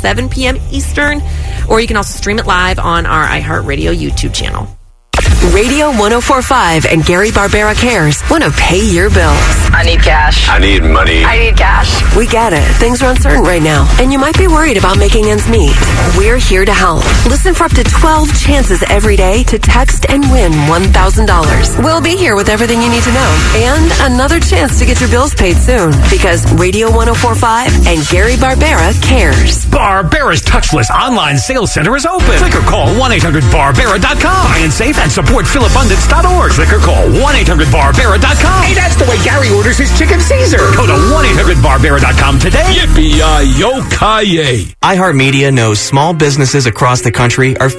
7 p.m. Eastern, or you can also stream it live on our iHeartRadio YouTube channel. Radio 104.5 and Gary Barbera Cares want to pay your bills. I need cash. I need money. I need cash. We get it. Things are uncertain right now, and you might be worried about making ends meet. We're here to help. Listen for up to 12 chances every day to text and win $1,000. We'll be here with everything you need to know. And another chance to get your bills paid soon. Because Radio 104.5 and Gary Barbera Cares. Barbera's touchless online sales center is open. Click or call 1-800-Barbera.com. Buy and save and support PhilipAbundance.org. Click or call 1-800-Barbera.com. Hey, that's the way Gary orders his chicken Caesar. Go to 1-800-Barbera.com today. Yippee-yi-yo-ki-yay. iHeartMedia knows small businesses across the country are